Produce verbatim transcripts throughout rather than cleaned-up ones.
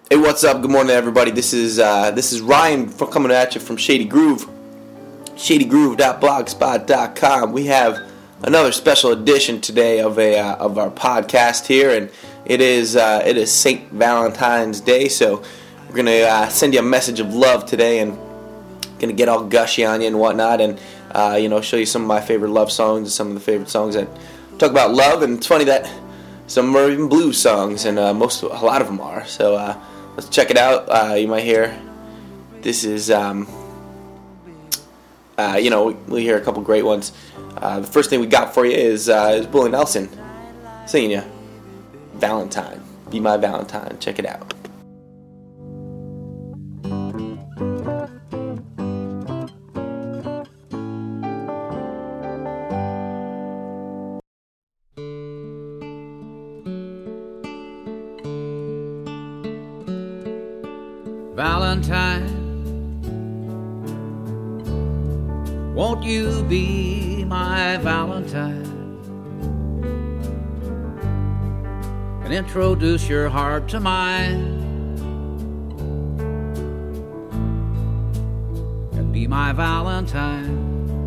Hey, what's up? Good morning, everybody. This is uh, this is Ryan from, coming at you from Shady Groove, shady groove dot blogspot dot com. We have another special edition today of a uh, of our podcast here, and it is uh, it is Saint Valentine's Day, so we're gonna uh, send you a message of love today, and gonna get all gushy on you and whatnot, and uh, you know, show you some of my favorite love songs and some of the favorite songs that talk about love. And it's funny that some are even blues songs, and uh, most a lot of them are. So. Uh, Let's check it out. Uh, you might hear, this is, um, uh, you know, we, we hear a couple great ones. Uh, the first thing we got for you is, uh, is Willie Nelson singing you Valentine. Be My Valentine. Check it out. Valentine, won't you be my Valentine and introduce your heart to mine and be my Valentine?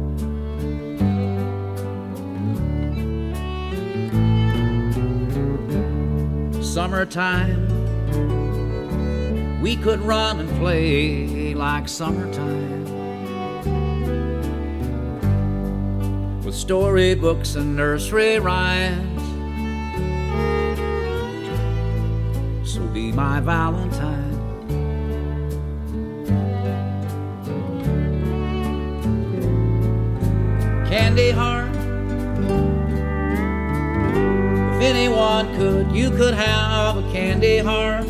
Summertime, we could run and play like summertime with storybooks and nursery rhymes. So be my Valentine. Candy heart, if anyone could, you could have a candy heart.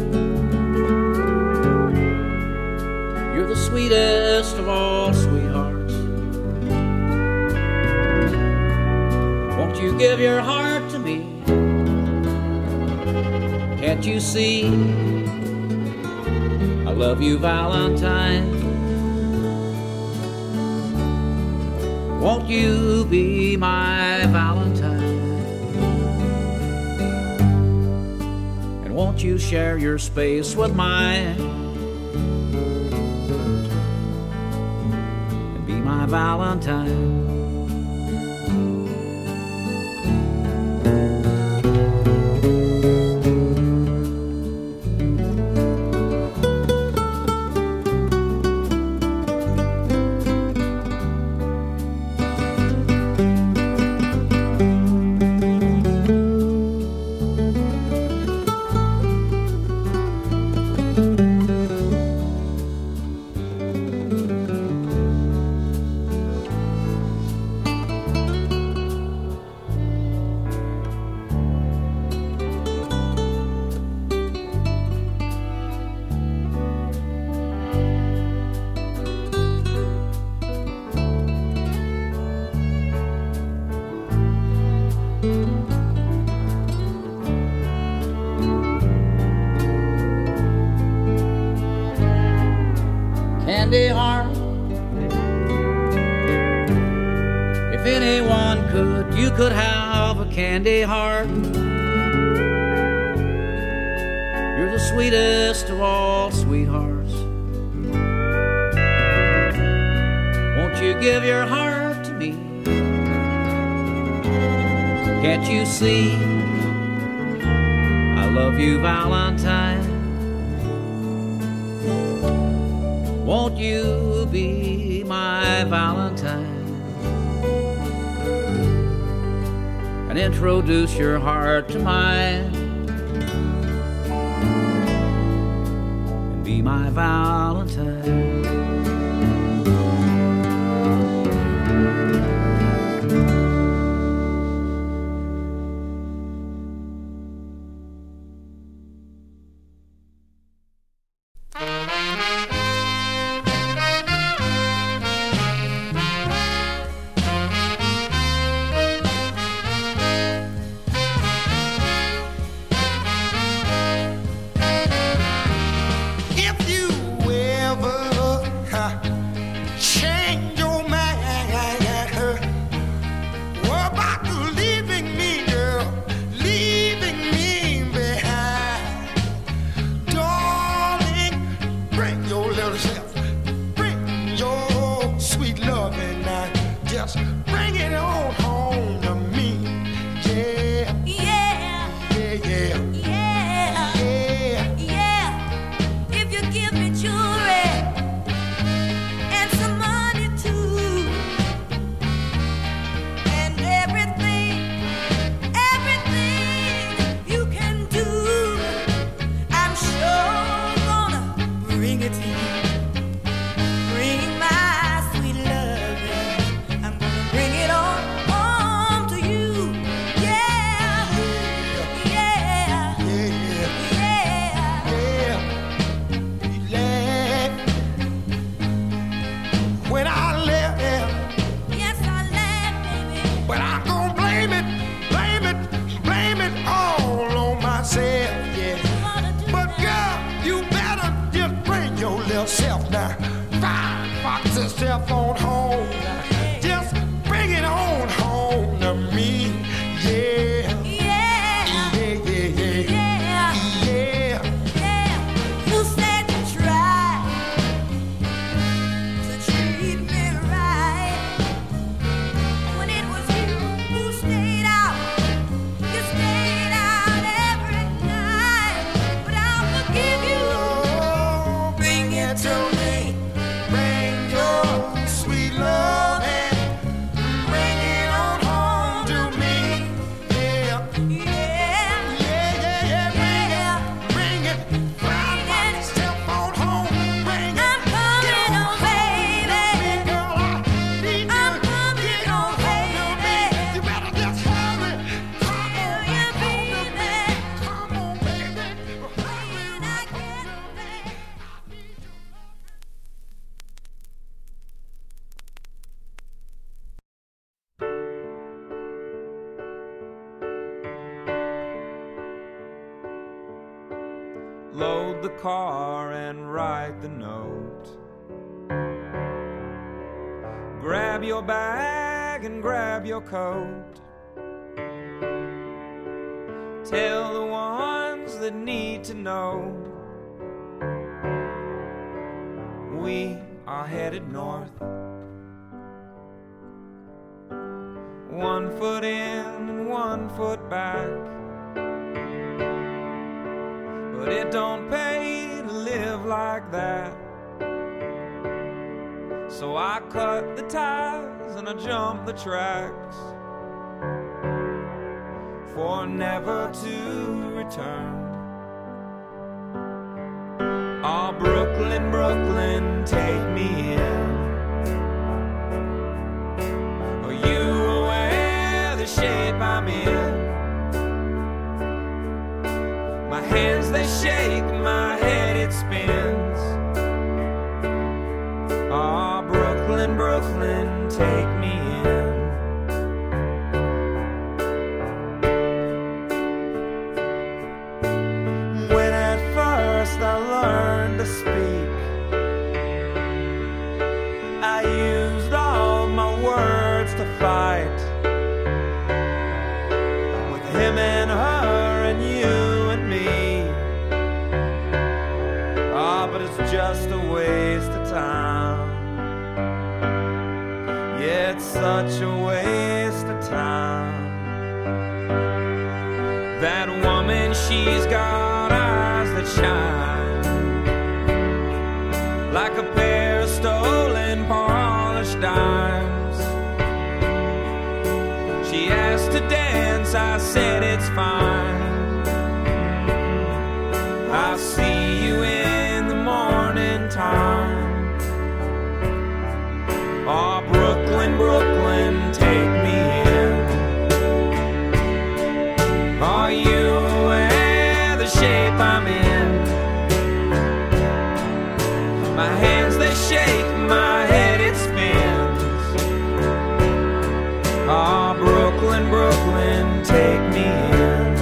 You're the sweetest of all sweethearts. Won't you give your heart to me? Can't you see I love you, Valentine? Won't you be my Valentine? And won't you share your space with mine? My Valentine. Candy heart, if anyone could, you could have a candy heart. You're the sweetest of all sweethearts. Won't you give your heart to me? Can't you see I love you, Valentine? Won't you be my Valentine and introduce your heart to mine and be my Valentine? just bring it on home to me. Yeah, Yeah, yeah, yeah, yeah, yeah. yeah. If you give me jewelry and some money too, and everything, everything you can do, I'm sure gonna bring it to you. Bring my sweet loving. I'm gonna bring it on home to you. Yeah, yeah, Yeah, yeah, yeah. yeah. When I left, Yes, I laugh, baby. but I'm gonna blame it, blame it, blame it all on myself, yeah. Wanna do But that. girl, you better just bring your little self down. Fine, fox yourself on home now. Just bring it on home to me, yeah. Yeah, Yeah, yeah, yeah, yeah, yeah. yeah. You said you tried to treat me right. When it was you who stayed out, you stayed out every night. But I'll forgive you. Oh, Bring it to me. bring your sweet love and bring it on home to me, yeah. Yeah, Yeah, yeah, yeah, bring yeah. it, bring it. Fine, fox yourself on home, bring it. I'm coming on, baby. Girl, I need you. I'm coming on, baby. You better just hurry. Come Will on, you back be home to me. there Come on, baby. when I get there? Load the car and write the note. Grab your bag and grab your coat. Tell the ones that need to know we are headed north. One foot in and one foot back. But it don't pay to live like that. So I cut the ties and I jump the tracks for never to return. Oh, Brooklyn, Brooklyn, take me in. Are you aware the shape I'm in? My hands, they shake, my head, it spins. Ah, Brooklyn, Brooklyn, take me in. When at first I learned to speak, I used all my words to fight with him and her and you and me. Ah, but it's just a waste of time. Yeah, it's such a waste of time. That woman, she's got eyes that shine like a pair of stolen polished dimes. She asked to dance, I said it's fine. I'll see you in the morning time. Oh, Brooklyn, Brooklyn, take me in. Are you aware the shape I'm in? My hands, they shake, my head, it spins. Oh, Brooklyn, Brooklyn, take me in.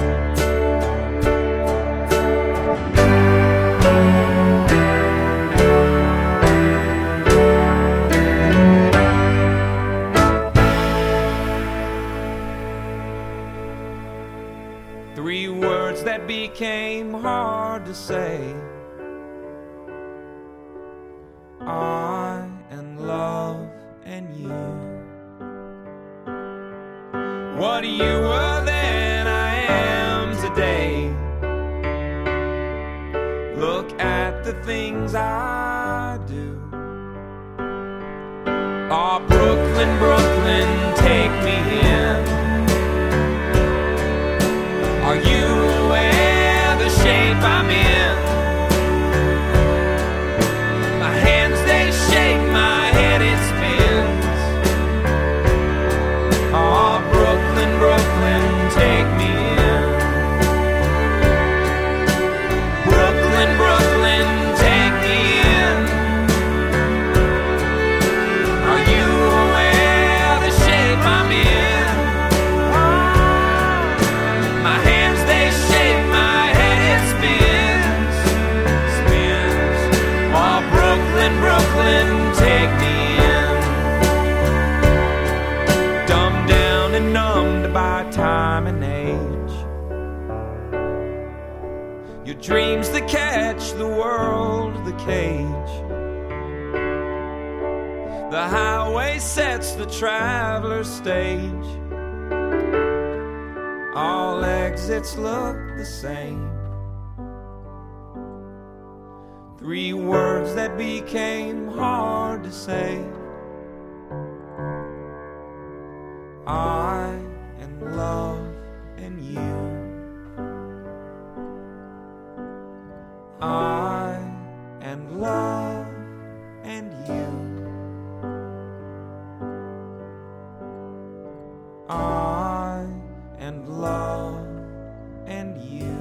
Three words that became hard to say. I and love and you. what you were then, I am today. Look at the things I do. Oh, Brooklyn, Brooklyn, take me in. Are you aware the shape I'm in? My hands, they shake, my head, it spins. Oh, Brooklyn, Brooklyn, take me in. Brooklyn, Brooklyn, take me in. Are you aware the shape I'm in? My hands, they shake, my head, it spins, spins. Oh, Brooklyn, Brooklyn, take me in. Dumbed down and numbed by time and age. Your dreams that catch the world, the cage. The highway sets the traveler's stage. All exits look the same. Three words that became hard to say. I and love and you. I and love and you. I and love and you.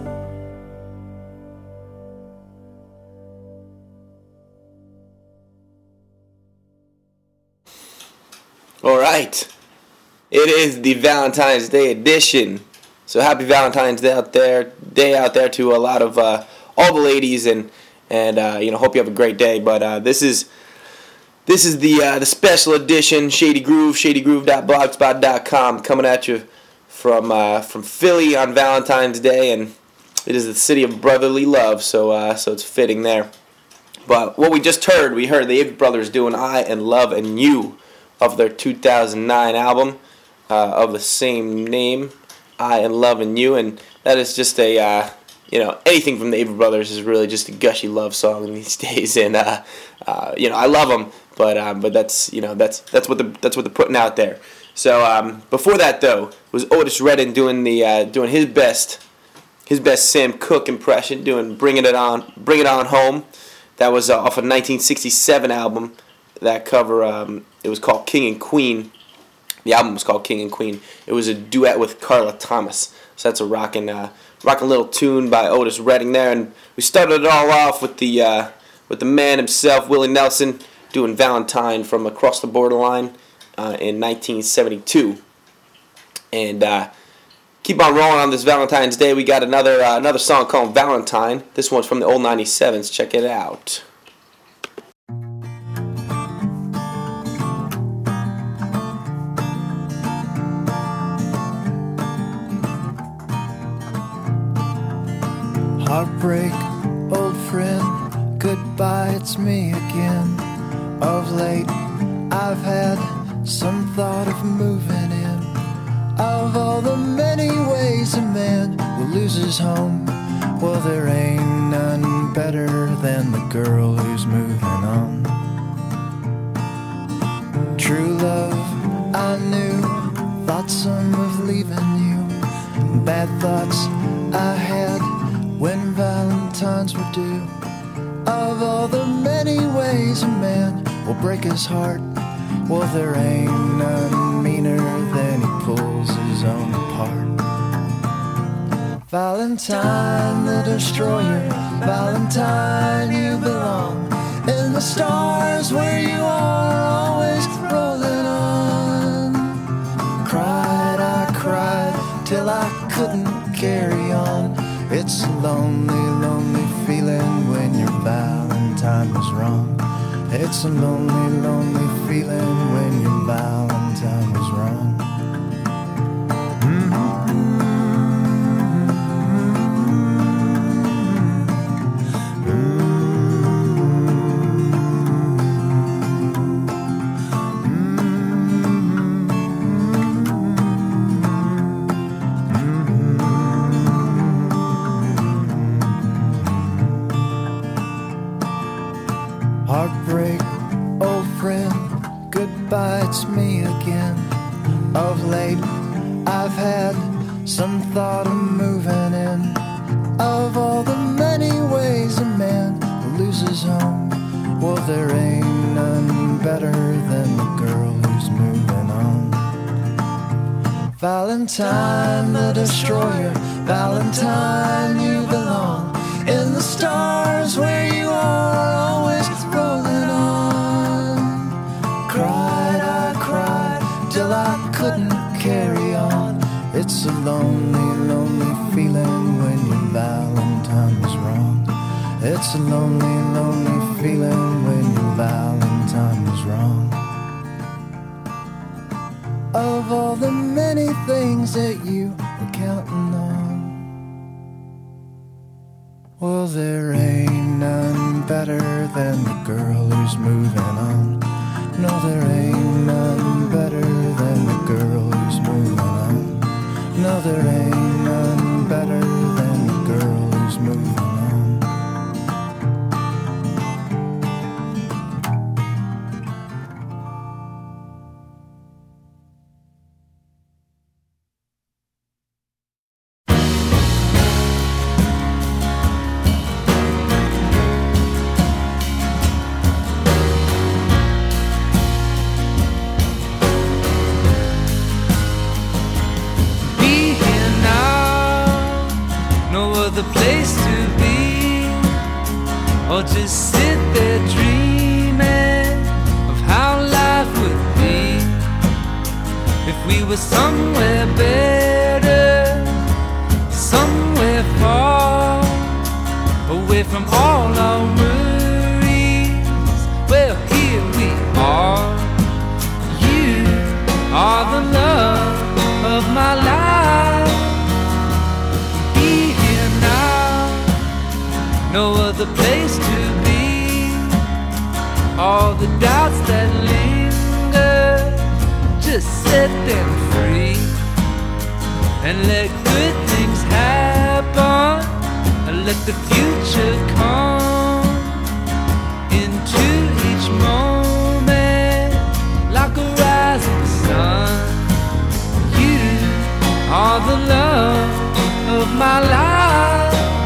All right. It is the Valentine's Day edition. So happy Valentine's Day out there, day out there to a lot of uh, all the ladies, and and uh, you know, hope you have a great day. But uh, this is this is the uh, the special edition, Shady Groove, shady groove dot blogspot dot com, coming at you from uh, from Philly on Valentine's Day, and it is the city of brotherly love, so uh, so it's fitting there. But what we just heard, we heard the Avett Brothers doing "I and Love and You" of their two thousand nine album uh, of the same name, "I and Love and You," and that is just a uh, you know, anything from the Avett Brothers is really just a gushy love song these days, and uh, uh, you know, I love them, but um, but that's you know that's that's what the that's what they're putting out there. So um, before that though was Otis Redding doing the uh, doing his best his best Sam Cooke impression, doing "Bringing It On Bring It On Home." That was uh, off a nineteen sixty-seven album. That cover um, it was called King and Queen. The album was called King and Queen. It was a duet with Carla Thomas. So that's a rockin' uh, rockin' little tune by Otis Redding there, and we started it all off with the uh, with the man himself, Willie Nelson, doing "Valentine" from Across the Borderline uh, in nineteen seventy-two. And uh, keep on rolling on this Valentine's Day. We got another uh, another song called "Valentine." This one's from the old ninety-sevens. Check it out. Heartbreak, old friend, goodbye, it's me again. Of late, I've had some thought of moving in. Of all the many ways a man will lose his home, well, there ain't none better than the girl who's moving on. True love, I knew, thought some of leaving you. Bad thoughts I had when Valentines were due. Of all the many ways a man will break his heart, well, there ain't none meaner than he pulls his own apart. Valentine the destroyer, Valentine you belong in the stars where you are always rolling on. Cried, I cried till I couldn't carry on. It's a lonely, lonely feeling when your Valentine was wrong. It's a lonely, lonely feeling when your Valentine was wrong. Heartbreak, old friend, goodbye, it's me again. Of late, I've had some thought of moving in. Of all the many ways a man loses home, well, there ain't none better than the girl who's moving on. Valentine the destroyer, Valentine you belong in the stars where you are always rolling on. Cried, I cried till I couldn't carry on. It's a lonely, lonely feeling when your Valentine was wrong. It's a lonely, lonely feeling when your Valentine was wrong. Of all the many things that you were counting on, well, there ain't none better than the girl who's moving on. No, there ain't none better than the girl who's moving on. No, there ain't none better than the girl who's moving on. The place to be, or just sit there dreaming of how life would be if we were somewhere better, somewhere far away from all our worries. Well, here we are. You are the love of my life. No other place to be. All the doubts that linger, just set them free and let good things happen, and let the future come into each moment like a rising sun. You are the love of my life.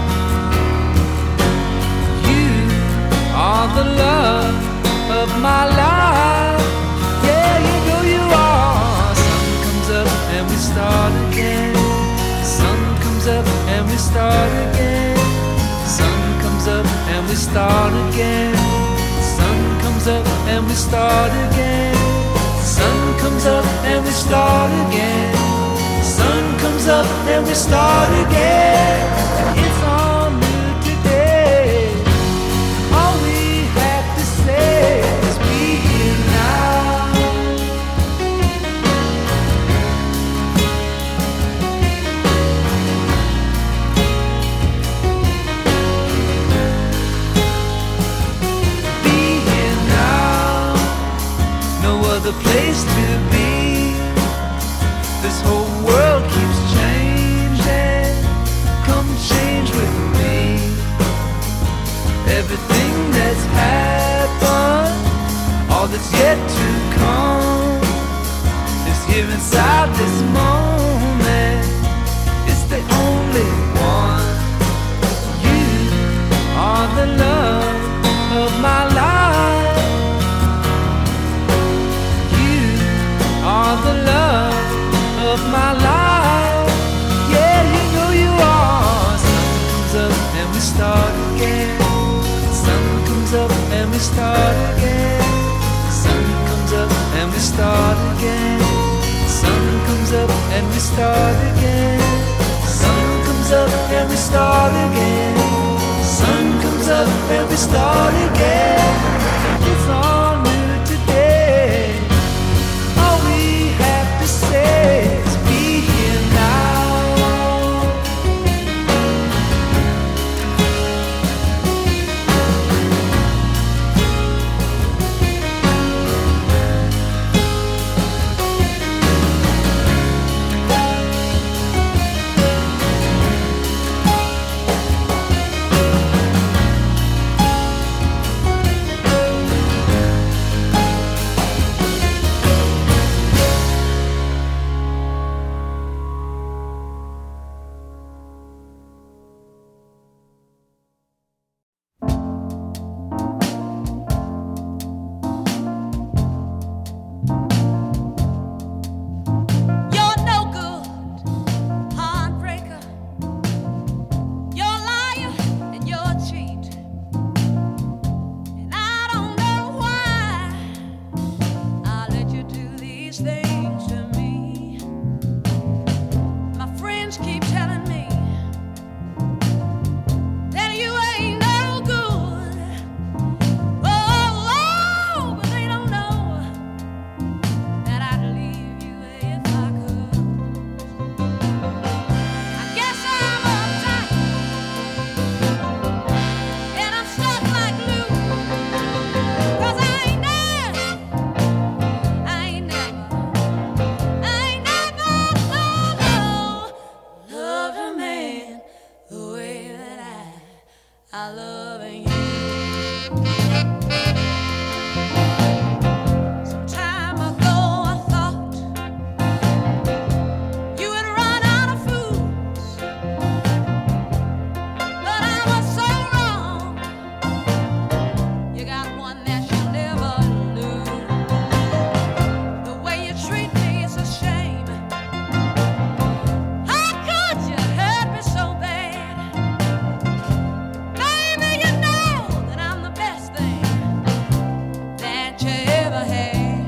Are the love of my life. Yeah, you know you are. Sun comes up and we start again. Sun comes up and we start again. Sun comes up and we start again. Sun comes up and we start again. Sun comes up and we start again. Sun comes up and we start again. It's all new today. All we have to say is be here now. Be here now. No other place to be. This whole world keeps changing. Come change with me. Everything that's happened, all that's yet to come, is here inside this moment. It's the only one. You are the love of my life. You are the love of my life. Yeah, you know you are. Sun comes up and we start again. Sun comes up and we start again. Sun comes up and we start again. Sun comes up and we start again. Sun comes up and we start again. Sun comes up and we start again. It's all new today. All we have to say is be here now. loving you. Some time ago I thought you had run out of fools, but I was so wrong. You got one that you'll never lose. The way you treat me is a shame. How could you hurt me so bad? Baby, you know that I'm the best thing that you ever had.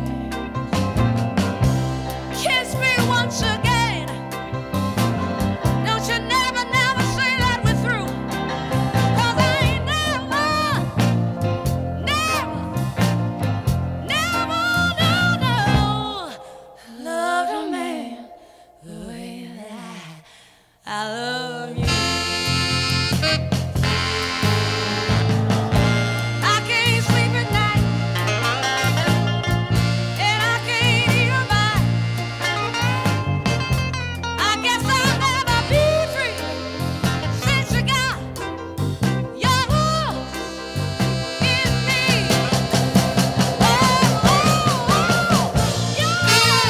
Kiss me once again. Don't you never, never say that we're through. 'Cause I ain't never, never, never, no, no, loved a man the way that I love you. I can't sleep at night, and I can't eat a bite. I guess I'll never be free since you got your hook in me. Oh, oh, oh, yeah,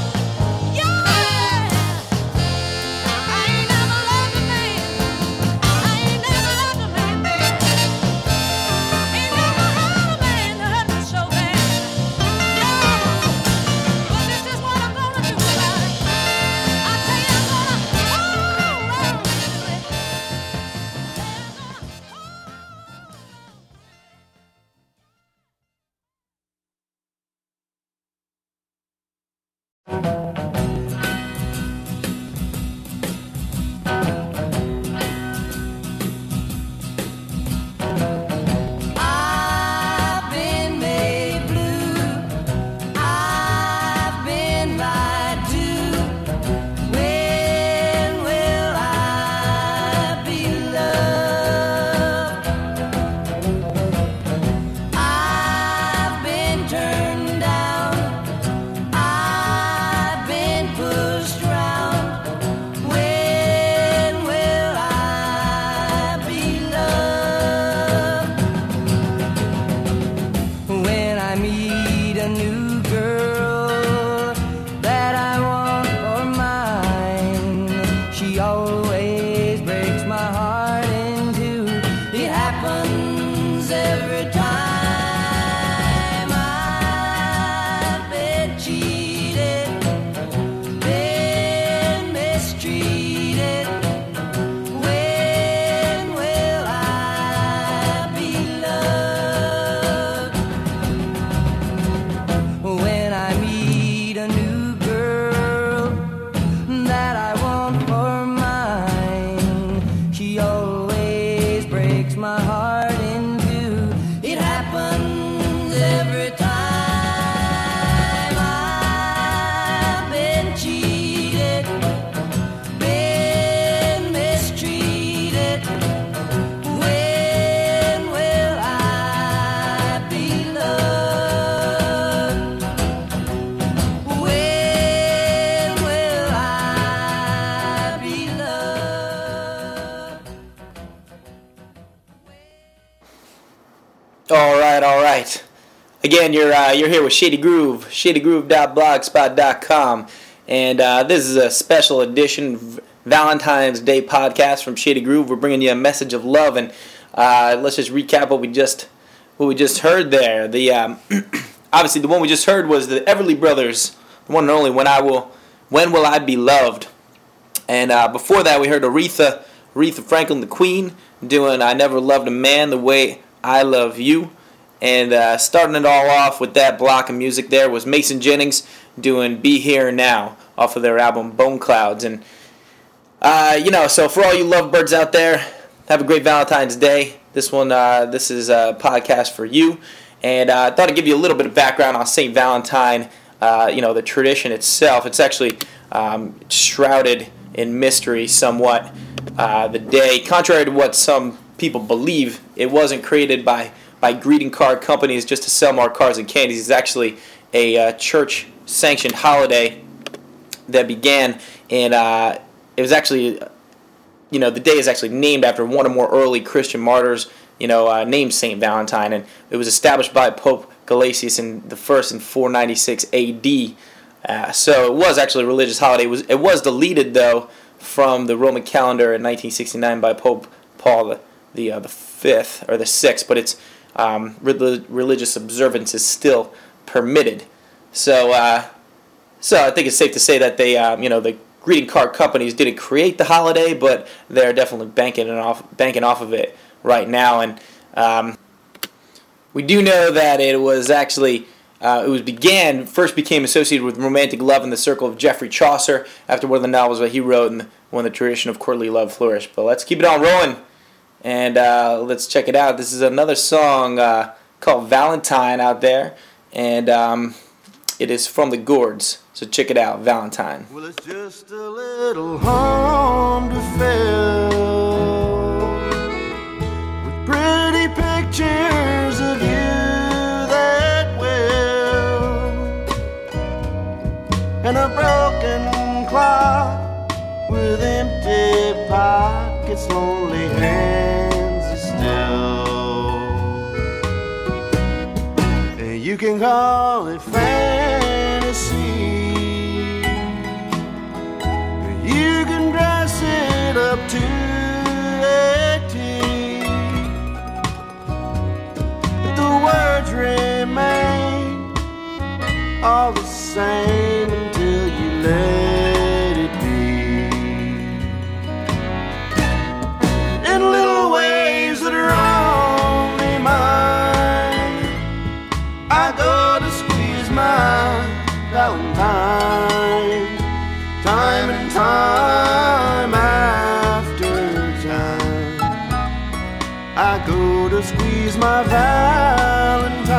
yeah. I ain't never loved a man. I ain't never loved a man, baby. Ain't never had a man that hurt me so bad. No, but this is what I'm gonna do about it. I tell you, I'm gonna hold on to it. I've been made blue. I've been lied to. When will I be loved? I've been turned down. I've been pushed around. When will I be loved? When I meet a new girl that I want for mine, she always breaks my heart in two. It happens every time. I've been cheated, been mistreated. When will I be loved? When I meet a new girl that I want for mine, she always breaks my heart in two. It happens every time. I've been cheated, been mistreated. When will I be loved? When will I be loved? All right, all right. Again, you're uh, you're here with Shady Groove, shady groove dot blogspot dot com, and uh, this is a special edition v- Valentine's Day podcast from Shady Groove. We're bringing you a message of love, and uh, let's just recap what we just what we just heard there. The um, obviously the one we just heard was the Everly Brothers, the one and only "When I Will, When Will I Be Loved," and uh, before that we heard Aretha Aretha Franklin, the Queen, doing "I Never Loved a Man the Way I Love You." And uh, starting it all off with that block of music there was Mason Jennings doing "Be Here Now" off of their album Bone Clouds. And, uh, you know, so for all you lovebirds out there, have a great Valentine's Day. This one, uh, this is a podcast for you. And uh, I thought I'd give you a little bit of background on Saint Valentine, uh, you know, the tradition itself. It's actually um, shrouded in mystery somewhat. Uh, the day, contrary to what some people believe, it wasn't created by by greeting card companies just to sell more cards and candies. It's actually a uh, church-sanctioned holiday that began, and uh, it was actually, you know, the day is actually named after one or more early Christian martyrs you know, uh, named Saint Valentine, and it was established by Pope Gelasius in the first in four ninety-six A D. Uh, so it was actually a religious holiday. It was it was deleted though from the Roman calendar in nineteen sixty-nine by Pope Paul the the, uh, the fifth or the sixth, but its um, re- religious observance is still permitted. So, uh, so I think it's safe to say that they, um, you know, the greeting card companies didn't create the holiday, but they're definitely banking it off, banking off of it right now. And um, we do know that it was actually, uh, it was began first became associated with romantic love in the circle of Geoffrey Chaucer after one of the novels that he wrote and when the tradition of courtly love flourished. But let's keep it on rolling, and uh, let's check it out. This is another song uh, called Valentine out there, and um, it is from the Gourds. So check it out, Valentine. Well, it's just a little home to fill with pretty pictures of you that will, and a broken clock with empty pockets, lonely hands still. And you can call it fantasy, you can dress it up to a T, but the words remain all the same until you let it be. In little ways that are only mine, I go to squeeze my Valentine, time and time after time. I go to squeeze my Valentine,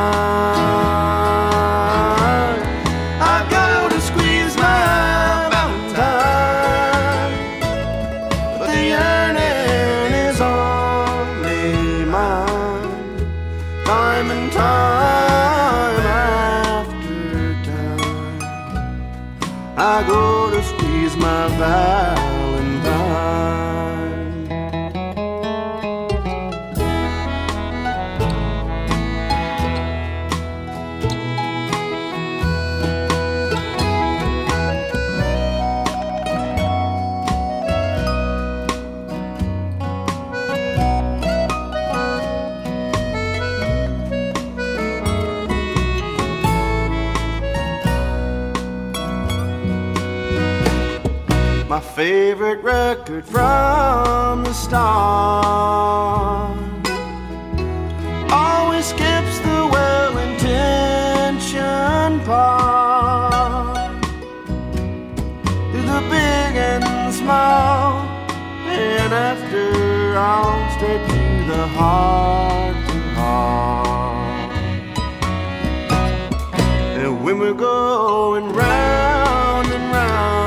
I go to squeeze my Valentine, but the yearning is only mine, time and time after time. I go to squeeze my Valentine. My favorite record from the start always skips the well-intentioned part, through the big and small, and after all, straight to the heart to heart. And when we're going round and round,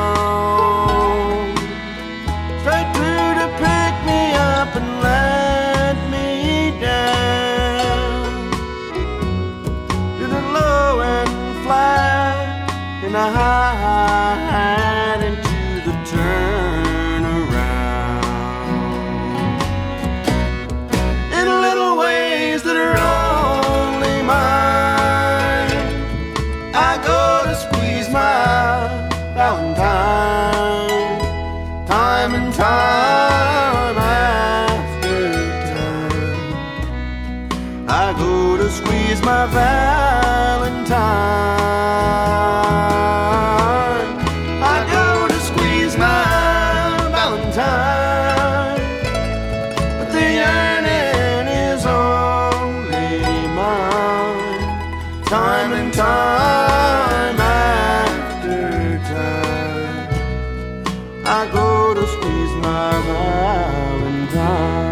and let me down, to the low and flat, and a high into the turnaround. In little ways that are only mine, I go to squeeze my Valentine, time and time. I go to squeeze my Valentine, I go to squeeze my Valentine, but the yearning is only mine, time and time after time. I go to squeeze my Valentine.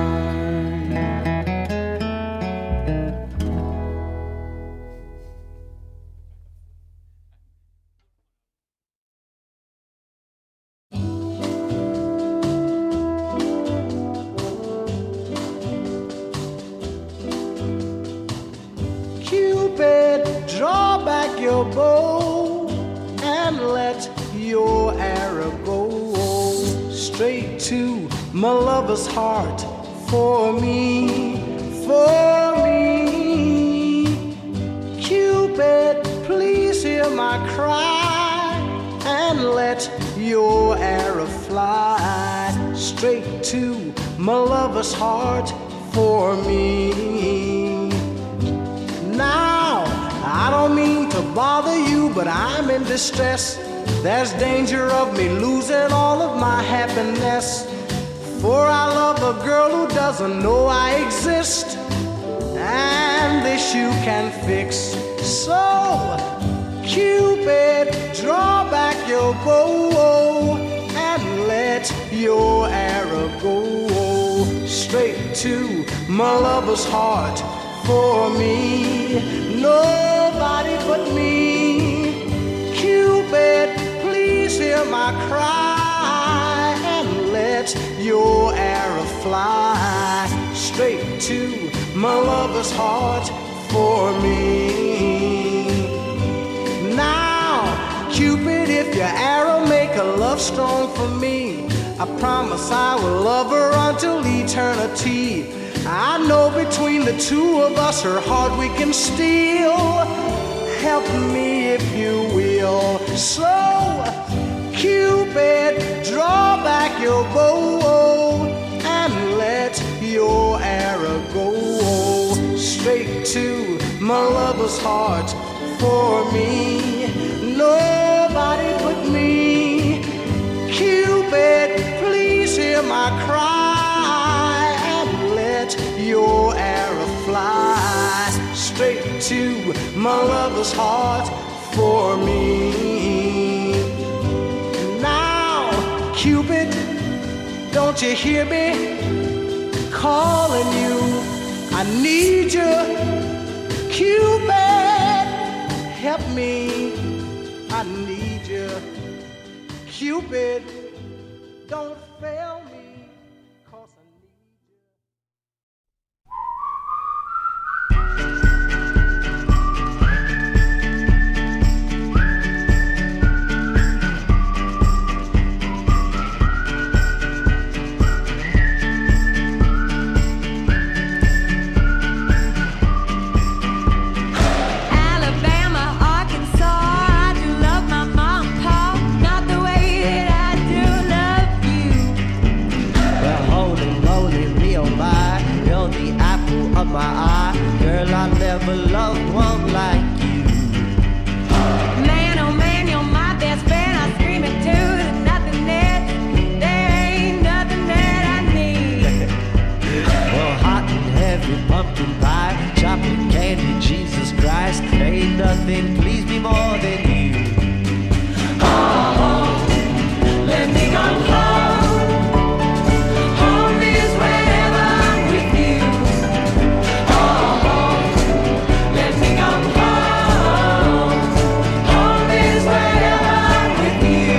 Draw back your bow and let your arrow go straight to my lover's heart for me. to my lover's heart for me. Now, I don't mean to bother you, but I'm in distress. There's danger of me losing all of my happiness. For I love a girl who doesn't know I exist, and this you can fix. So, Cupid, draw back your bow and let your arrow go straight to my lover's heart for me. Nobody but me. Cupid, please hear my cry and let your arrow fly straight to my lover's heart for me. Now, Cupid, if your arrow make a love strong for me, I promise I will love her until eternity. I know between the two of us her heart we can steal. Help me if you will. So, Cupid, draw back your bow and let your arrow go straight to my lover's heart for me. Nobody but me. Cupid, please hear my cry and let your arrow fly straight to my lover's heart for me. Now, Cupid, don't you hear me calling you? I need you. Cupid, help me. I need you. Cupid, don't fail me, 'cause I need you. Alabama, Arkansas, I do love my mom and pa, not the way that I do love you. Well, holy moly, me oh my, you're the apple of my eye. Girl, I never loved one like you. Man, oh man, you're my best friend. I scream it too. There's nothing that, there ain't nothing that I need. Well, hot and heavy pumpkin pie, chocolate candy, Jesus Christ, ain't nothing please me more than you. Let me go home. Home is wherever I'm with you. Oh, let me go home. Home is wherever I'm with you.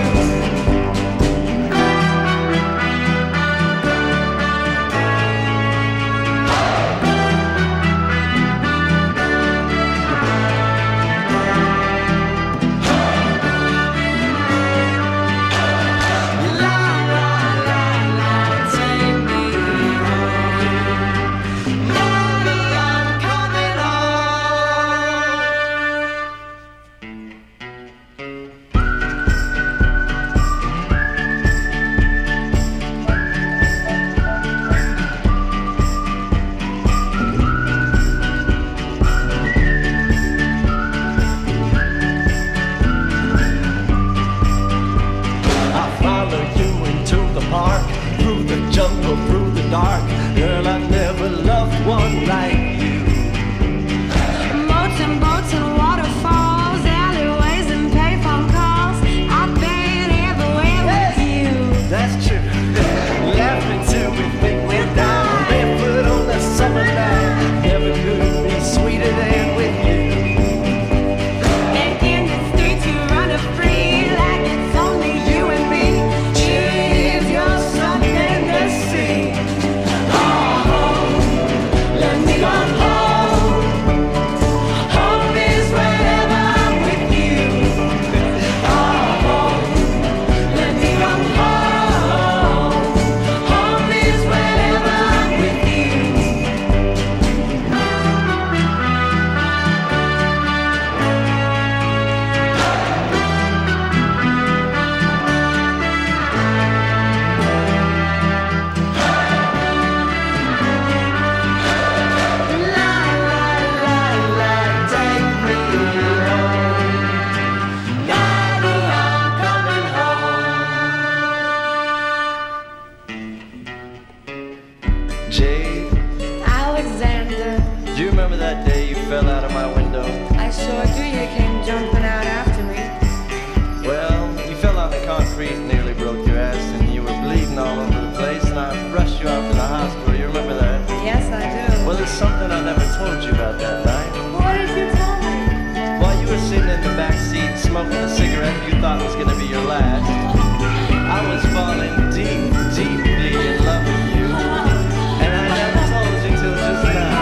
Do you remember that day you fell out of my window? I sure do. You came jumping out after me. Well, you fell on the concrete and nearly broke your ass, and you were bleeding all over the place, and I rushed you off to the hospital. You remember that? Yes, I do. Well, there's something I never told you about that night. What did you tell me? While you were sitting in the back seat smoking a cigarette you thought was going to be your last, I was falling deep, deeply in love with you, and I never told you till just now.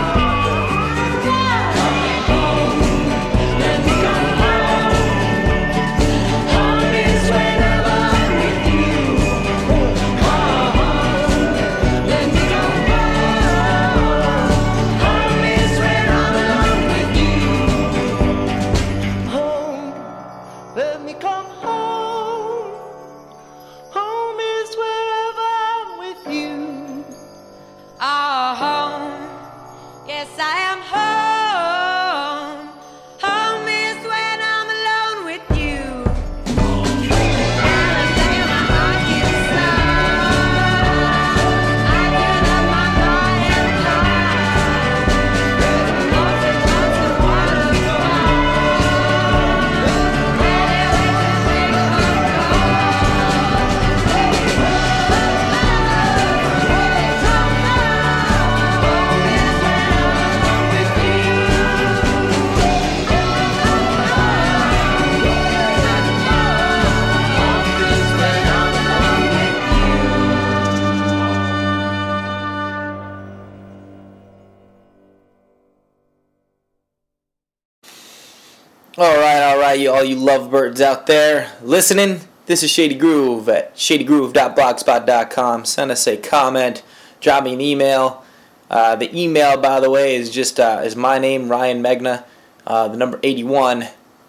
All right, all right, you all you lovebirds out there listening. This is Shady Groove at shady groove dot blogspot dot com. Send us a comment, drop me an email. Uh, the email, by the way, is just uh, is my name, Ryan Megna, uh, the number eighty-one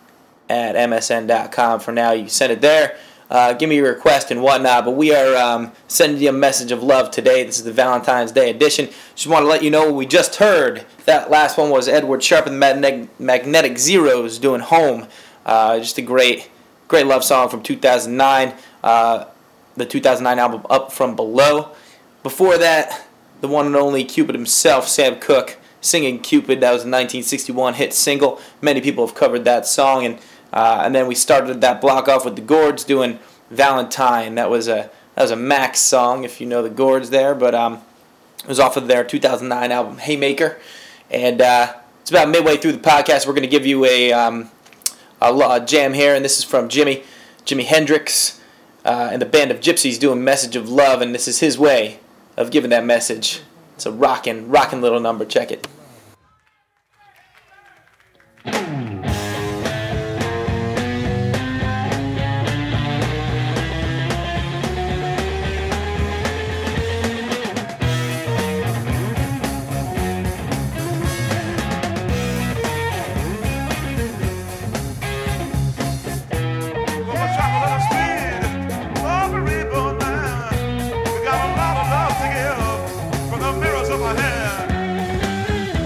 at m s n dot com. For now, you can send it there. Uh, give me your request and whatnot. But we are um, sending you a message of love today. This is the Valentine's Day edition. Just want to let you know what we just heard. That last one was Edward Sharpe and the Magne- Magnetic Zeros doing Home. Uh, just a great, great love song from two thousand nine. Uh, the two thousand nine album Up From Below. Before that, the one and only Cupid himself, Sam Cooke, singing Cupid. That was a nineteen sixty-one hit single. Many people have covered that song. And uh, and then we started that block off with the Gourds doing Valentine. That was a that was a Max song, if you know the Gourds there. But um, it was off of their two thousand nine album Haymaker. And uh, it's about midway through the podcast. We're going to give you a, um, a, a jam here, and this is from Jimi, Jimi Hendrix uh, and the Band of Gypsies doing Message of Love, and this is his way of giving that message. It's a rockin', rockin' little number. Check it. From the mirrors of my head.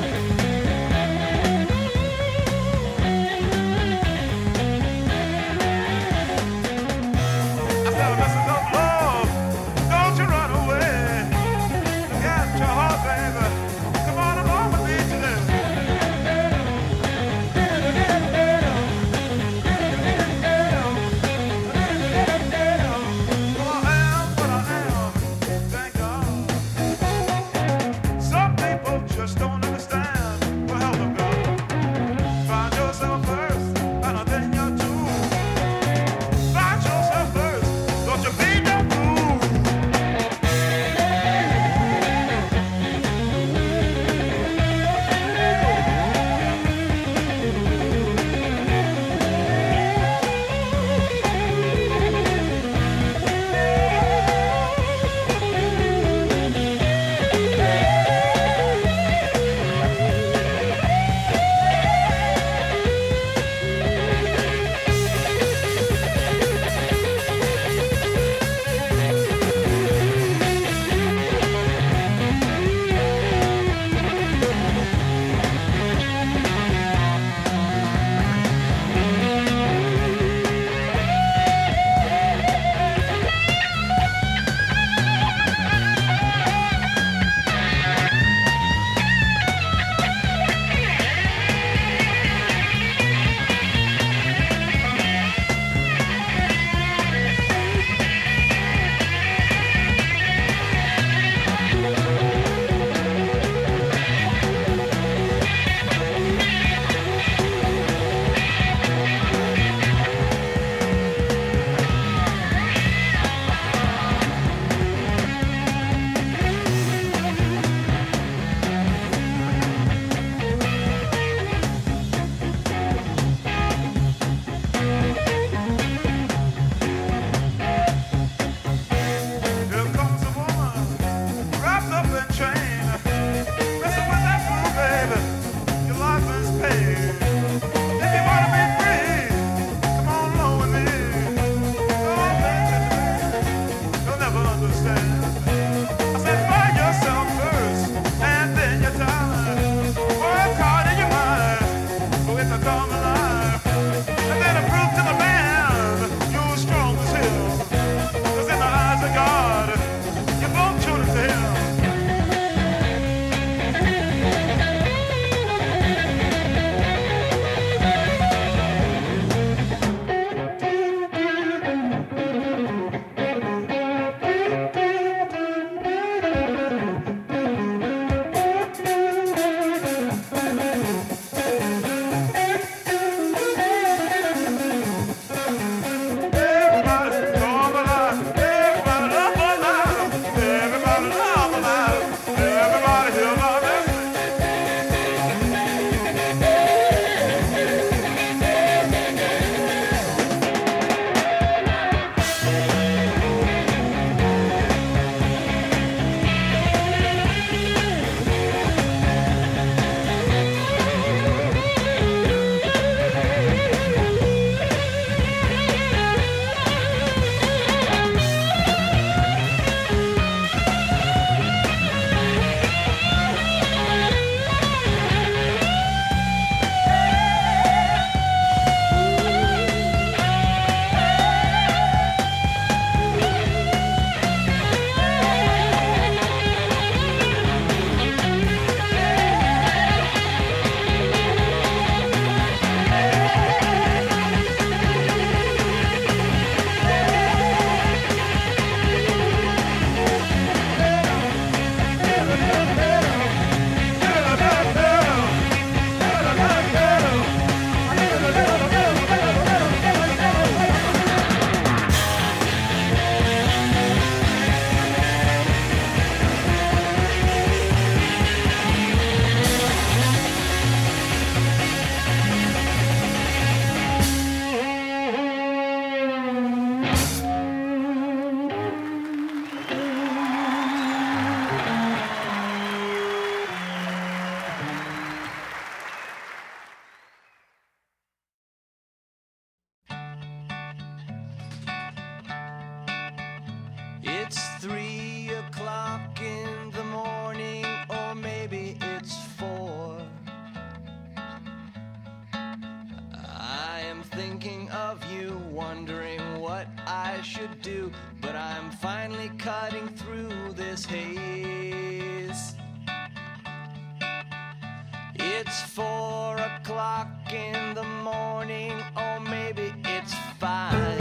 it's four o'clock in the morning, or maybe it's five.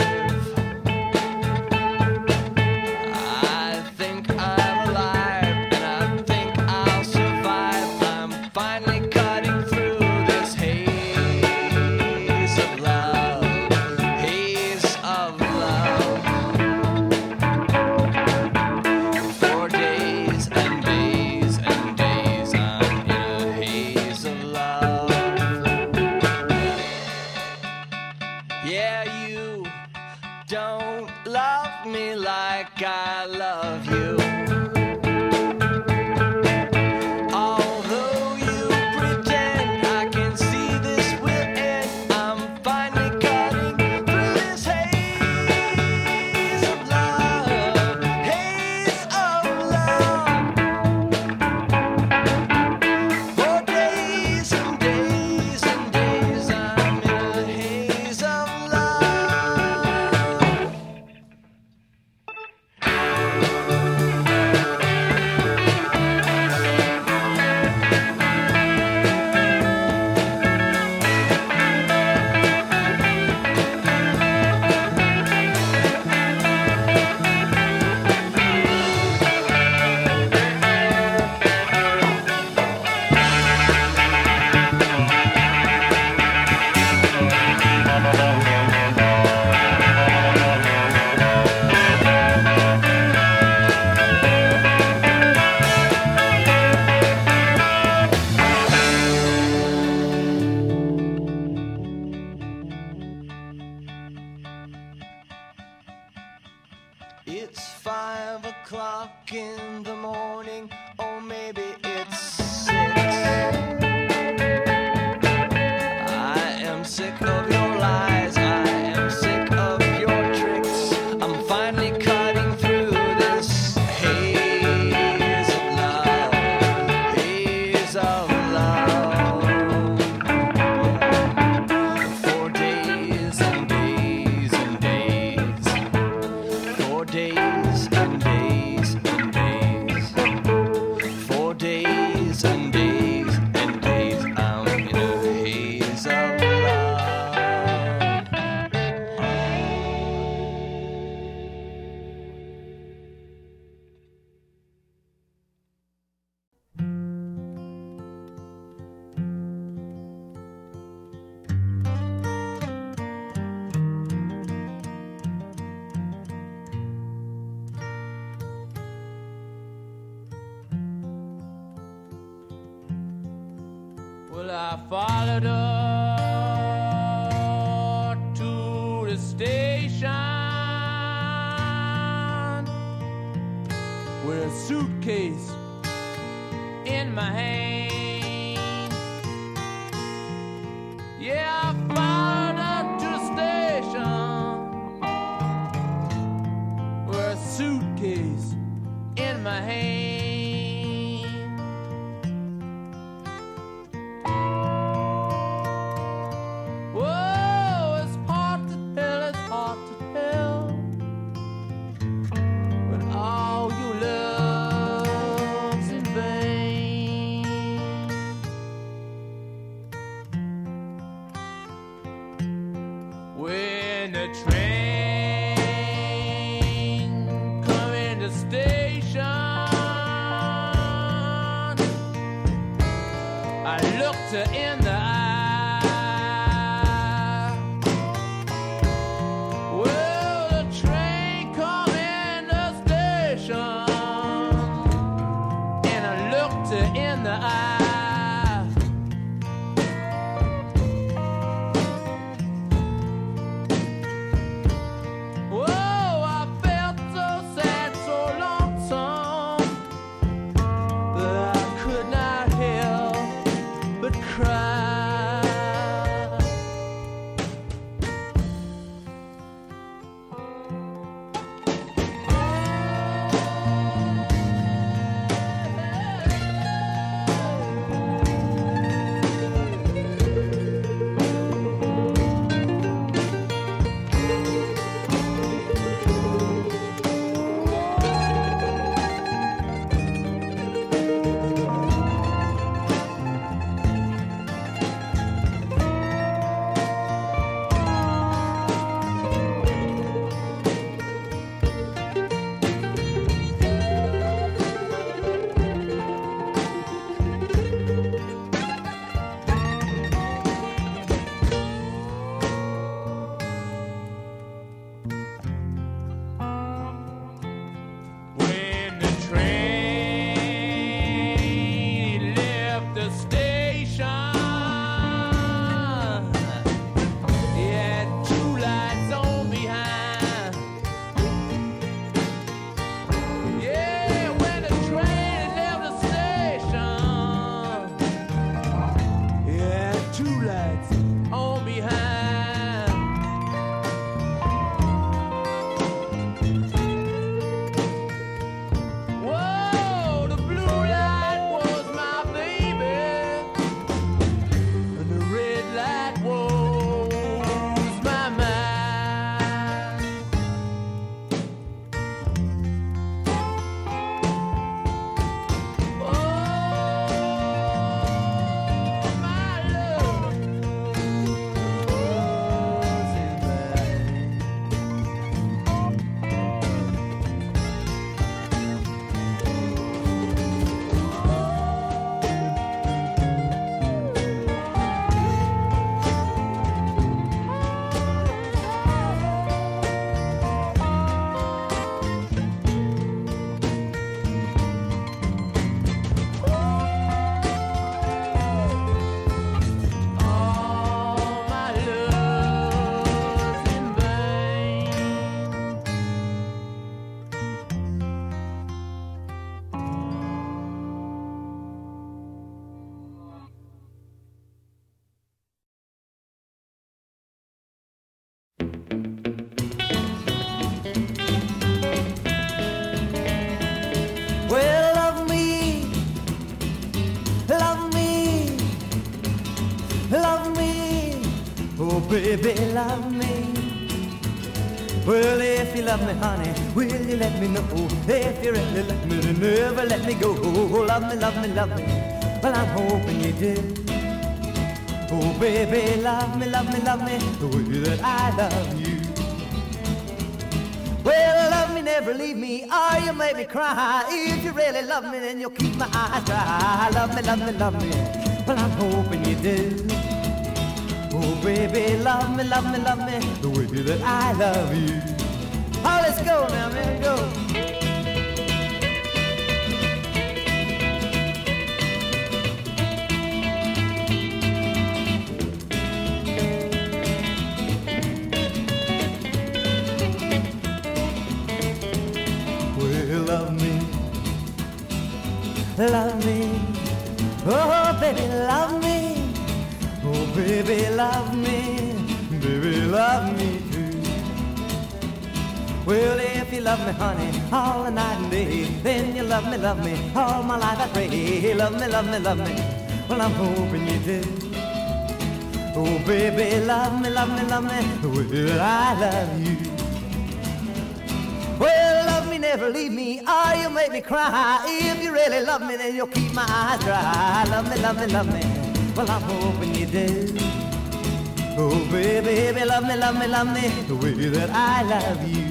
I think I'm alive, and I think I'll survive. I'm finally cutting through this haze of love, haze of love. For days and days and days, I'm in a haze of love. Yeah, you don't love me like I love you. Although you pretend, I can see this will end. I'm finally cutting through this haze of love, haze of love. For days and days and days, I'm in a haze of love. It's five o'clock in the morning, or maybe it's six. I am sick of your lies, I am sick of your tricks. I'm finally cutting through this haze of love, haze of love. For days and days and days, for days and days and days, for days and days and days, I'm in a haze of love. Well, I followed her to the station with a suitcase in my hand. Yeah, I followed her to the station with a suitcase in my hand. Whoa, it's hard to tell, it's hard to tell. But all your love's in vain. When the train come in the station, I looked her in the eye. Well, the train come in the station, and I looked her in the eye. Whoa, I felt so sad, so lonesome, that I could not help but cry. love me, oh baby, love me. Well, if you love me, honey, will you let me know? If you really love me, then never let me go. Love me, love me, love me, well, I'm hoping you do. Oh baby, love me, love me, love me, the way that I love you. Well, love me, never leave me, or you make me cry. If you really love me, then you'll keep my eyes dry. Love me, love me, love me, well, I'm hoping you do. Oh baby, love me, love me, love me, the way that I love you. Oh, let's go now, man, go. Well, love me, love me, oh baby, love me. Oh baby, love me, baby, love me too. Well, if you love me, honey, all the night and day, then you love me, love me, all my life I pray. Love me, love me, love me, well, I'm hoping you do. Oh baby, love me, love me, love me, the way that I love you. Well, love me, never leave me, or you'll make me cry. If you really love me, then you'll keep my eyes dry. Love me, love me, love me, well, I'm hoping you do. Oh, baby, baby, love me, love me, love me, the way that I love you.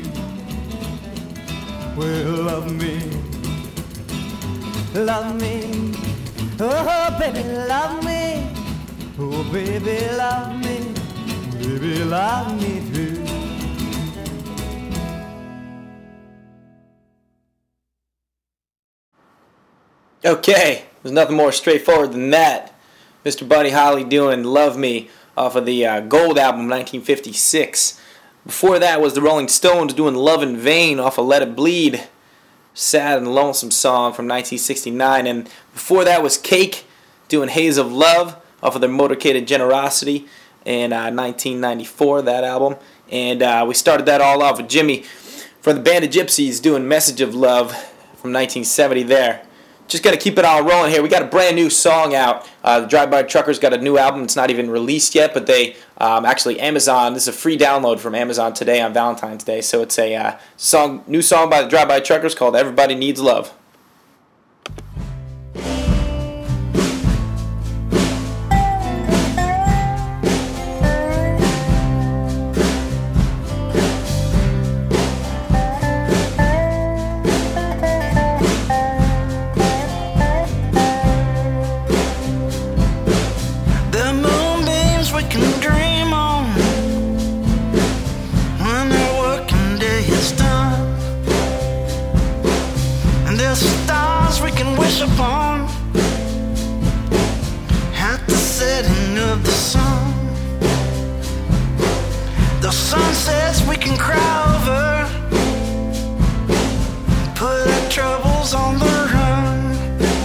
Well, love me, love me, oh, baby, love me. Oh, baby, love me, baby, love me too. Okay, there's nothing more straightforward than that. Mister Buddy Holly doing Love Me off of the uh, Gold album, nineteen fifty-six. Before that was the Rolling Stones doing Love in Vain off of Let It Bleed. Sad and lonesome song from nineteen sixty-nine. And before that was Cake doing Haze of Love off of their Motorcaded Generosity in uh, nineteen ninety-four, that album. And uh, we started that all off with Jimmy from the Band of Gypsies doing Message of Love from nineteen seventy there. Just got to keep it all rolling here. We got a brand new song out. Uh, the Drive-By Truckers got a new album. It's not even released yet, but they um, actually Amazon. This is a free download from Amazon today on Valentine's Day. So it's a uh, song, new song by the Drive-By Truckers called "Everybody Needs Love." Upon at the setting of the sun, the sunsets we can cry over, put our troubles on the run.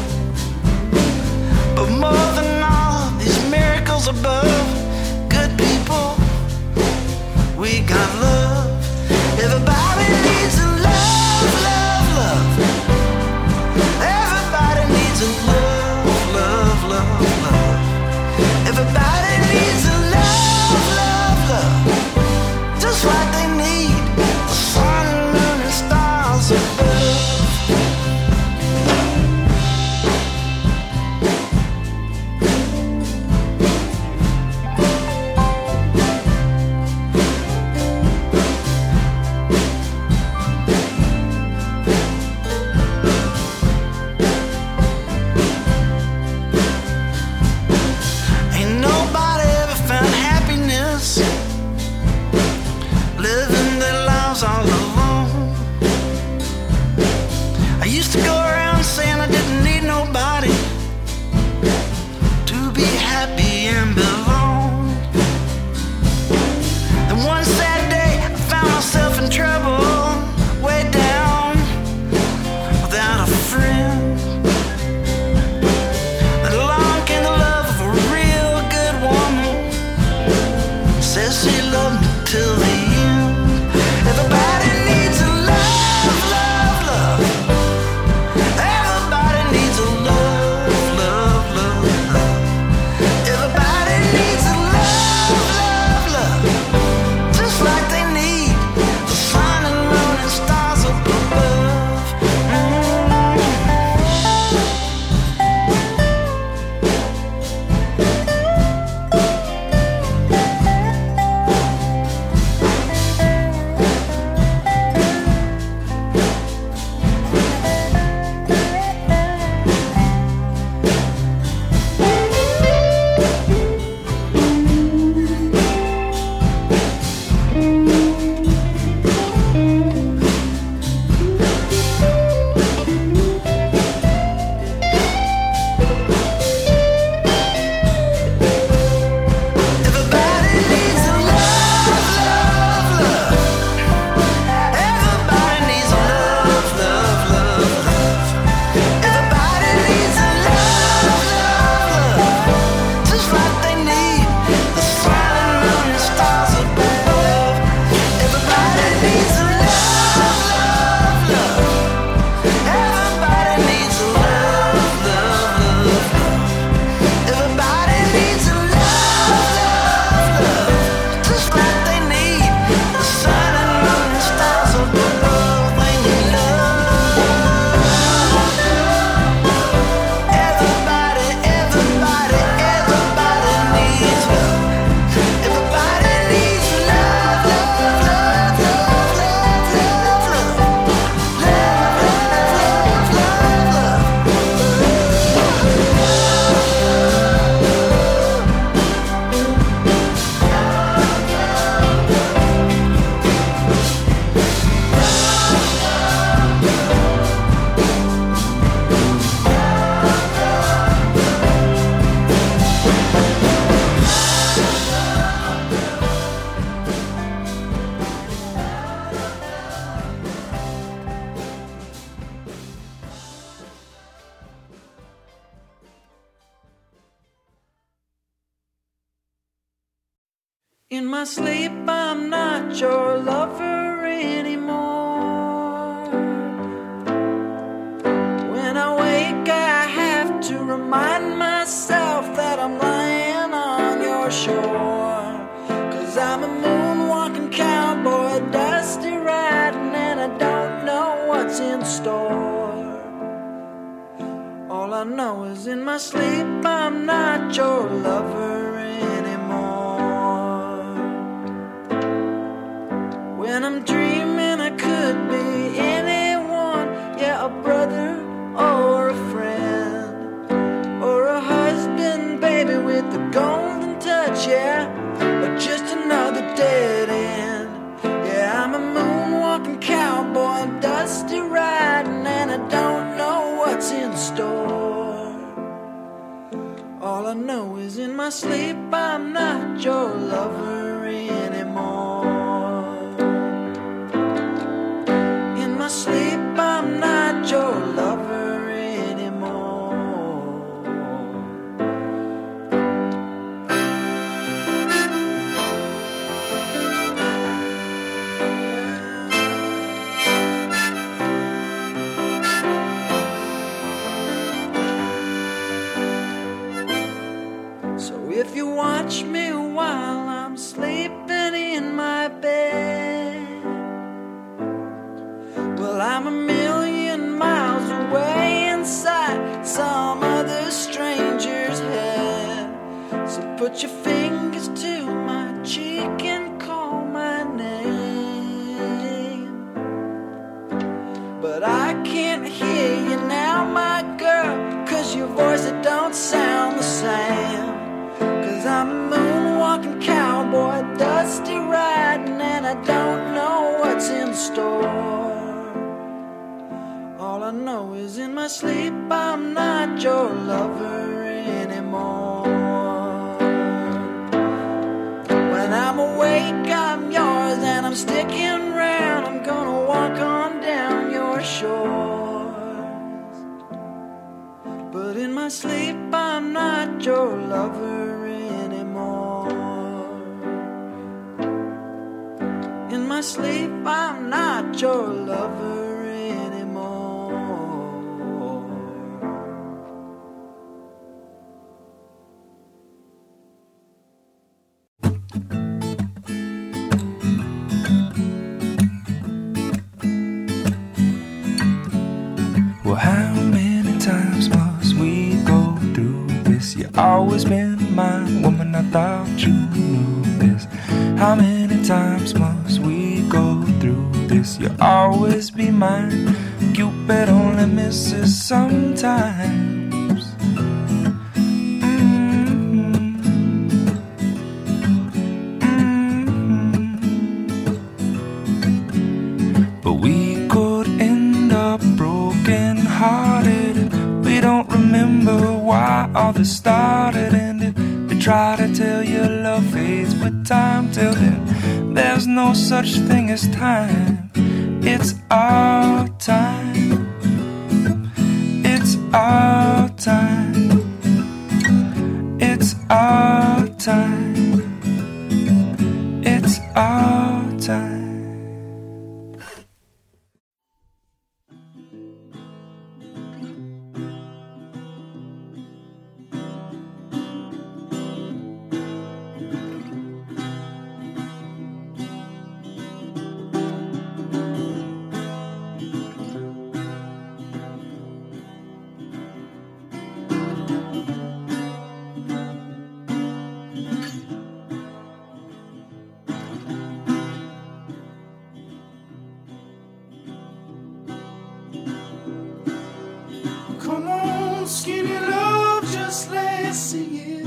But more than all these miracles above, good people, we got love. Everybody needs a love, love, love. Everybody needs a love, love, love, love. Everybody needs a love, love, love. Just like they need the sun and moon and stars above. Ain't nobody In my sleep, I'm not your lover anymore. When I wake, I have to remind myself that I'm lying on your shore. Cause I'm a moonwalking cowboy, dusty riding, and I don't know what's in store. All I know is in my sleep, I'm not your lover anymore. When I'm dreaming, I could be anyone, yeah, a brother or a friend, or a husband, baby, with a golden touch, yeah, or just another dead end. Yeah, I'm a moonwalking cowboy, dusty riding, and I don't know what's in store. All I know is in my sleep, I'm not your lover anymore. In my sleep, I'm not your lover anymore. So if you watch me while I'm sleeping in my bed, well, I'm a million miles away inside some other stranger's head. So put your fingers to my cheek and call my name. But I can't hear you now, my girl, cause your voice, it don't sound the same. Cause I'm a moonwalking cowboy, dusty riding, and I don't know what's in store. All I know is in my sleep, I'm not your lover anymore. When I'm awake, I'm yours, and I'm sticking round. I'm gonna walk on down your shores. But in my sleep, I'm not your lover anymore. In my sleep, I'm not your lover. Well, how many times must we go through this? You've always been my woman, I thought you knew this. How many times must we go through this? You'll always be mine. Cupid only misses sometimes. Mm-hmm. Mm-hmm. But we could end up broken hearted. We don't remember why all this started. And if they try to tell you love fades with time, tell them there's no such thing as time. It's our time. It's our time. It's our time. It's our time. Come on, skinny love, just let's sing it.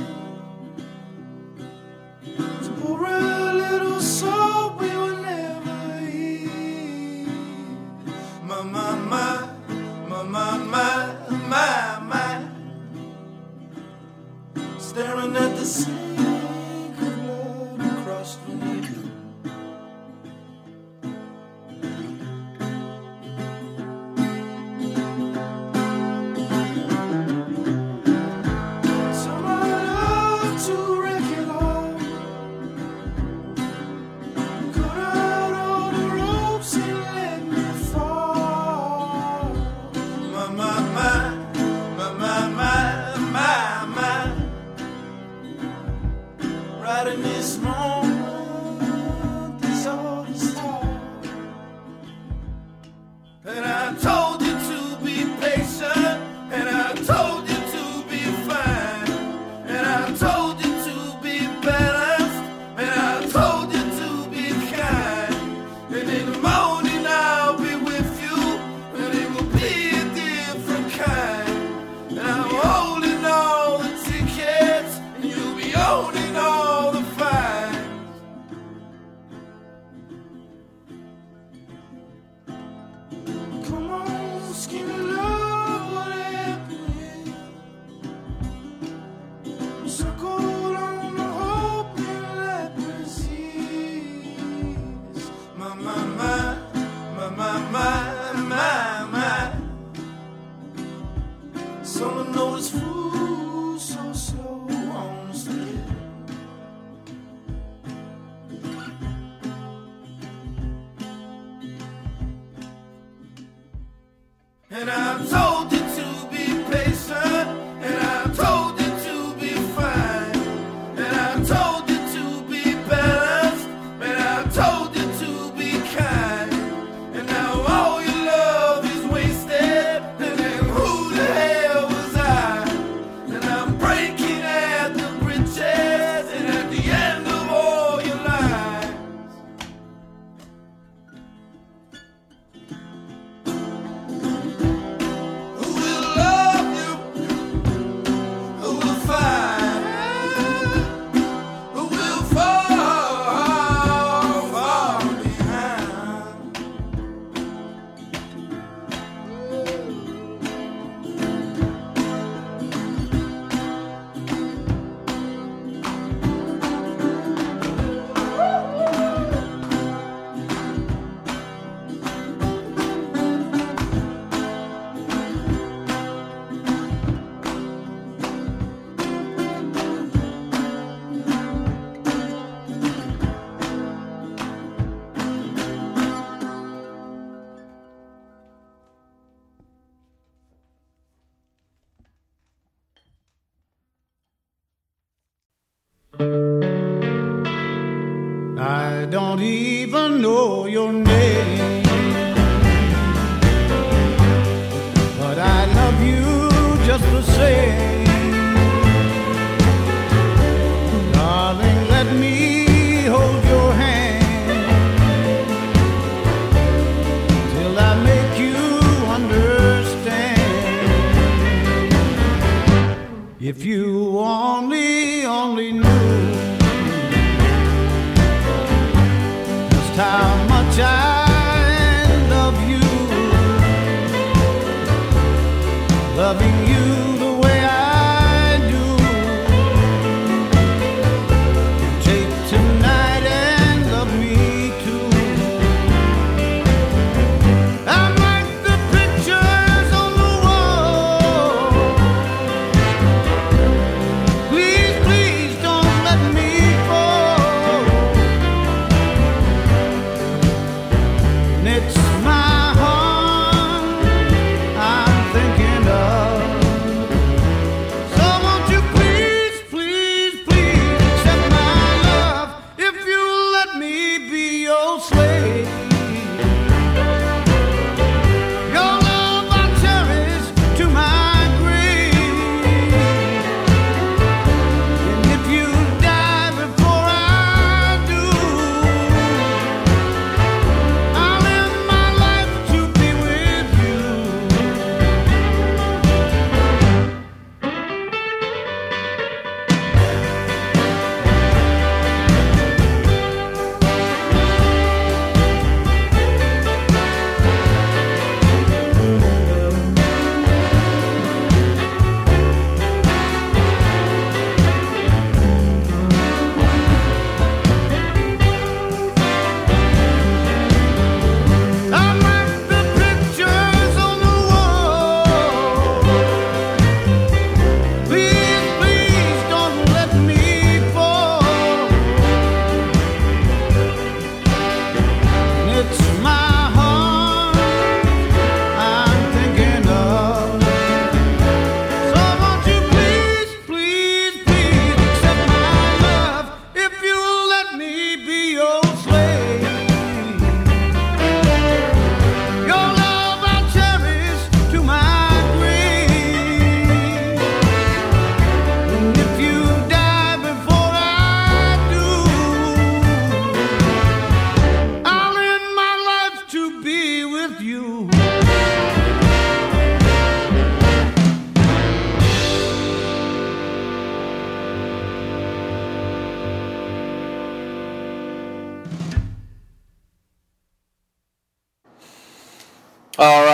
To pour a little soul we will never hear. My, my, my, my, my, my, my, my. Staring at the sink of blood across the needle. right in this moment, this all the start. And I told you to be patient, and I told you to be fine, and I told you to be balanced, and I told you to be kind. And in the morning I'll be with you, and it will be a different kind. And I'm holding all the tickets, and you'll be owning all the fines. Come on, skinny love, what happened? Circled on the hope and leprosies. My, my, my, my, my, my, my, my. Someone knows food so slow on the street. And I told you to be patient, and I told you to be fine, and I told you to be balanced, and I told you to be kind. And now all your love is wasted, and then who the hell was I? And I'm breaking at the bridges, and at the end of all your lies. Who will love you? Who will find? Who will fall, fall behind? I don't even know your name, but I love you just the same. Darling, let me hold your hand till I make you understand. If you only, only knew how much I love you, loving you the way I do. Take tonight and love me too. I'm like the pictures on the wall. Please, please don't let me fall.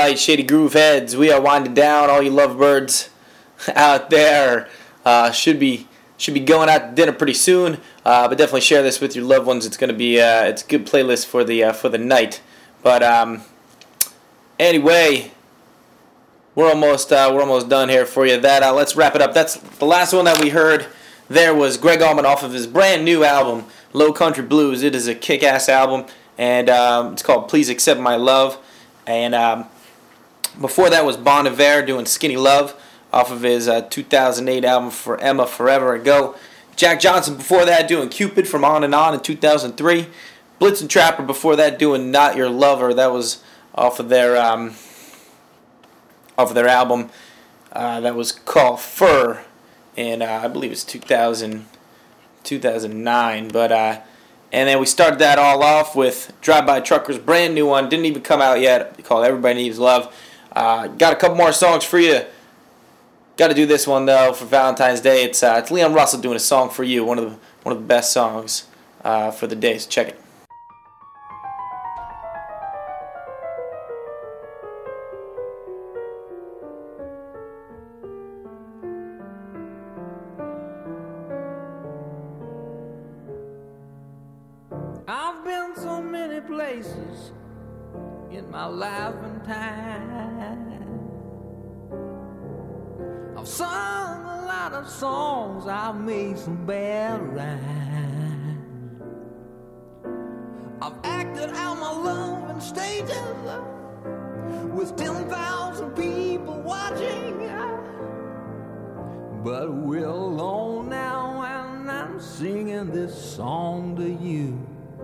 right, Shady Groove heads, we are winding down. All you lovebirds out there uh, should be should be going out to dinner pretty soon. Uh, but definitely share this with your loved ones. It's gonna be uh, it's a good playlist for the uh, for the night. But um, anyway, we're almost uh, we're almost done here for you. That uh, let's wrap it up. That's the last one that we heard. There was Greg Allman off of his brand new album, Low Country Blues. It is a kick-ass album, and um, it's called Please Accept My Love. And um, before that was Bon Iver doing Skinny Love off of his uh, two thousand eight album For Emma Forever Ago. Jack Johnson before that doing Cupid from On and On in two thousand three. Blitzen Trapper before that doing Not Your Lover. That was off of their um, off of their album uh, that was called Fur. And uh, I believe it's two thousand, two thousand nine, but uh, and then we started that all off with Drive By Truckers' brand new one, didn't even come out yet, called Everybody Needs Love. Uh, got a couple more songs for you. Got to do this one though for Valentine's Day. It's uh, it's Leon Russell doing a song for you, one of the one of the best songs uh, for the day. So check it. I've been so many places in my life and time. I've sung a lot of songs, I've made some bad rhymes. I've acted out my love in stages with ten thousand people watching. But we're alone now and I'm singing this song to you.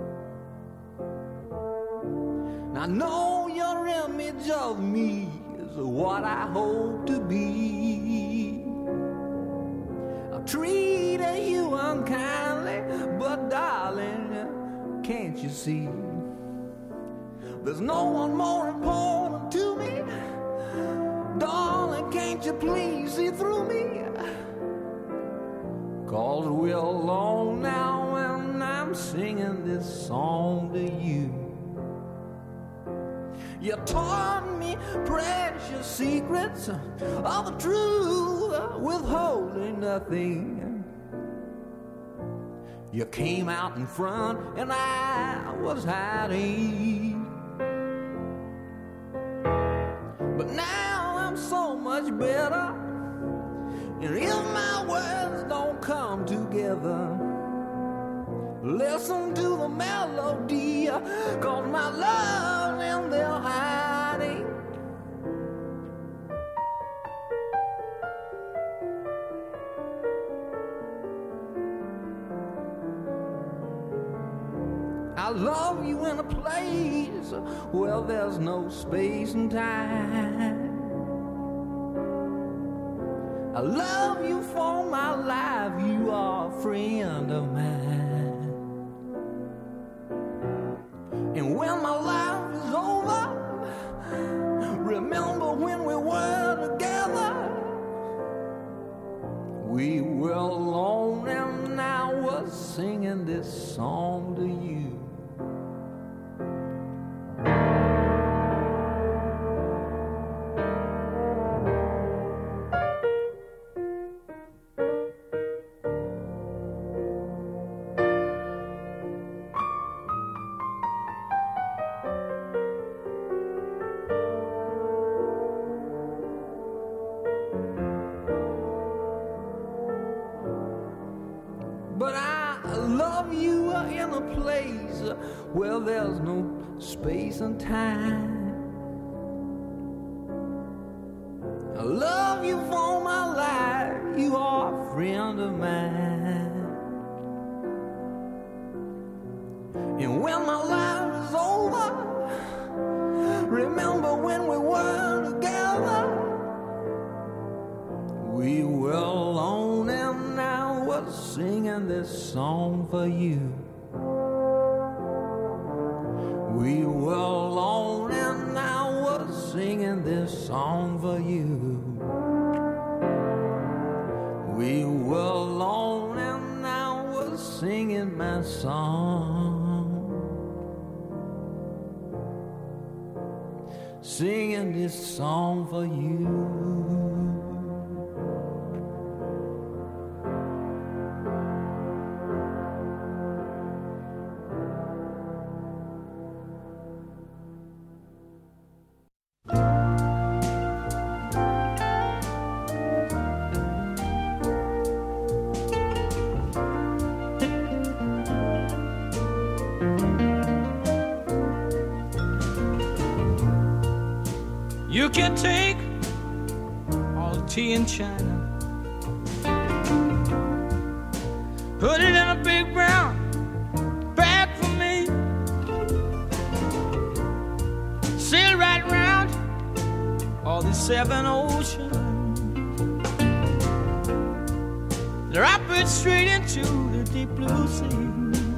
I know your image of me is what I hope to be. I've treated you unkindly, but darling, can't you see? There's no one more important to me. Darling, can't you please see through me? Cause we're alone now and I'm singing this song to you. You taught me precious secrets of the truth, withholding nothing. You came out in front and I was hiding. But now I'm so much better, and if my words don't come together, listen to the melody, cause my love's in there hiding. I love you in a place where there's no space and time. I love you for my life, you are a friend of mine. And when my life is over, remember when we were together. We were alone and I was singing this song to you. Well, there's no space and time. I love you for my life, you are a friend of mine. And when my life is over, remember when we were together. We were alone and I was singing this song for you. We were alone and I was singing this song for you. We were alone and I was singing my song. singing this song for you. You can take all the tea in China, put it in a big brown bag for me, sail right round all the seven oceans, drop it straight into the deep blue sea.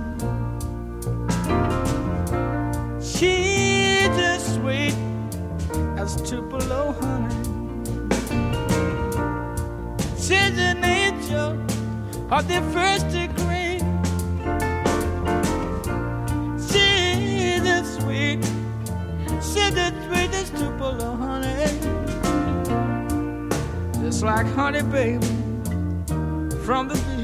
She's as sweet as Tupelo honey. She's an angel of the first degree. She's as sweet, she's as sweet as Tupelo honey. Just like honey, baby, from the bee.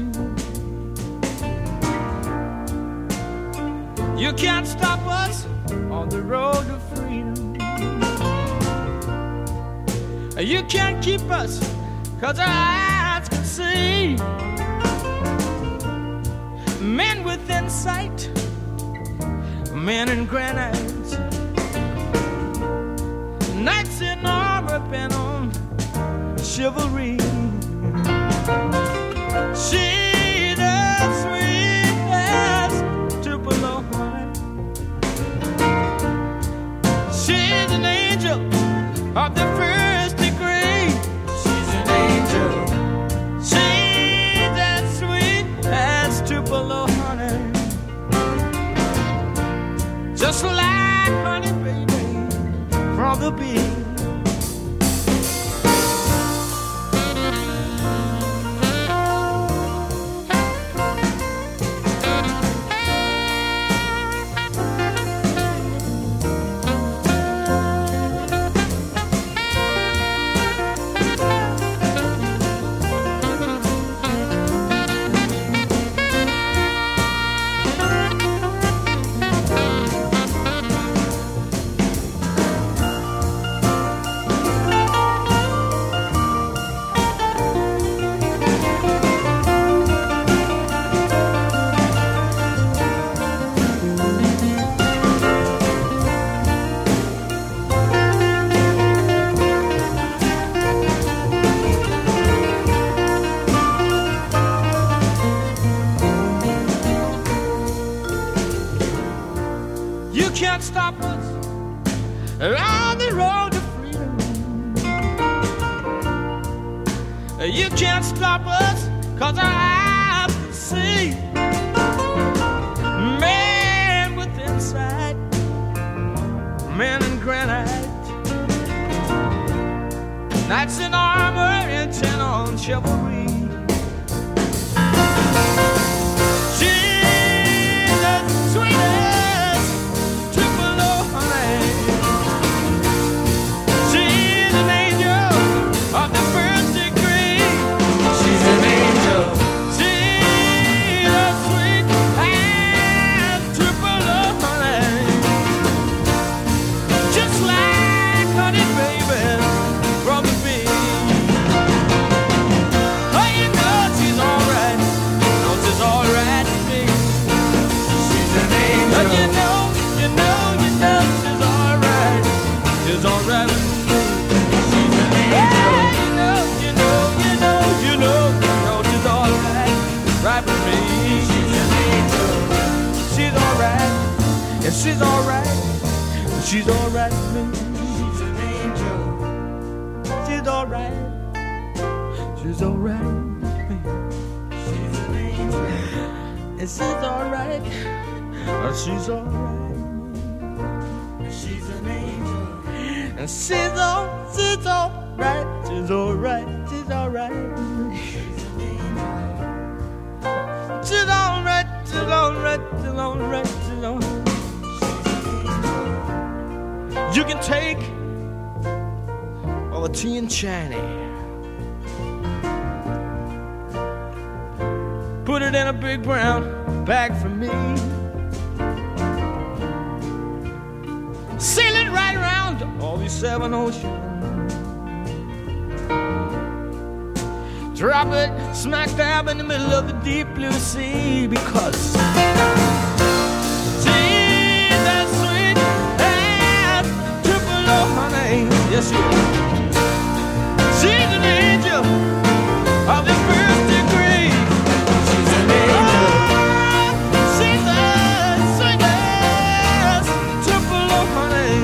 You can't stop us on the road to freedom. You can't keep us, cause our eyes can see. Men within sight, men in granite, knights in armor bent on chivalry. She's as sweet as Tupelo honey. She's an angel of the first degree. She's an angel. She's as sweet as Tupelo honey. Just like honey, baby, from the bee. Can't stop us on the road to freedom. You can't stop us, cause our eyes can see. Man with insight, men in granite, knights in armor intent on chivalry. She's the sweetest of the first degree. She's an angel. She's as sweet as Tupelo honey. Just like honey, baby, from the bee. Oh, you know she's alright. You know she's alright to me. She's an angel. Oh, you know, you know, you know she's alright. She's alright with me. Right with me. She's an angel. She's alright. Yes, she's alright. She's alright with me. She's an angel. She's alright. She's alright with me. She's an angel. And she's alright. She's alright. She's an angel. And she's all, she's alright. She's alright. She's alright. She's alright, she's alright, she's alright, she's alright. You can take a tea and china. Put it in a big brown bag for me. Sail it right around all these seven oceans. Drop it smack dab in the middle of the deep blue sea, because she's that sweet and Tupelo honey. Yes, she is. She's an angel of the first degree. She's an angel. Oh, she's the sweetest Tupelo honey.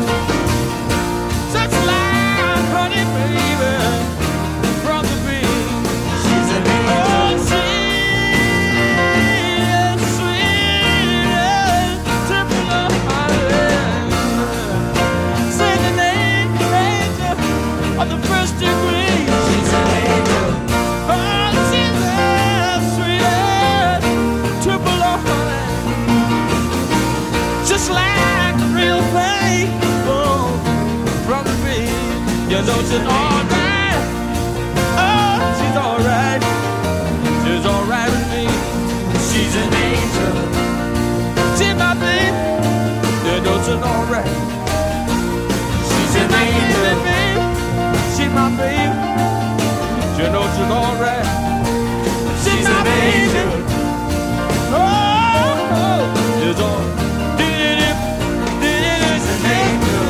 Such like honey, baby, from the bee. You know she's alright. Oh, she's alright. She's alright with me. She's an angel. She's my baby. You know she's alright. She's an angel, baby. She's my baby. You know she's alright. She's my baby. Oh, oh, she's alright. She's an angel.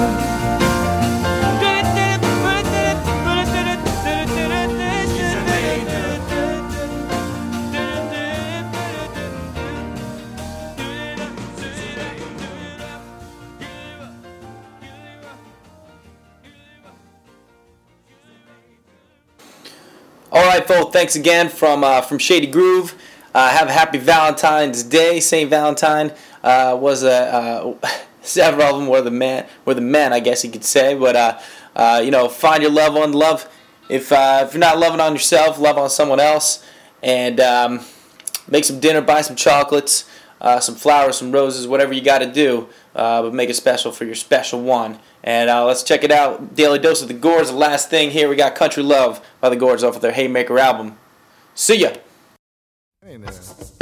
All right, folks. Thanks again from uh, from Shady Groove. Uh, have a happy Valentine's Day. Saint Valentine uh, was a uh, several of them were the man were the men, I guess you could say. But uh, uh, you know, find your loved one. Love if uh, if you're not loving on yourself, love on someone else, and um, make some dinner, buy some chocolates, uh, some flowers, some roses, whatever you got to do. Uh, but make it special for your special one. And uh, let's check it out. Daily Dose of the Gourds. The last thing here, we got Country Love by the Gourds off of their Haymaker album. See ya. Hey there.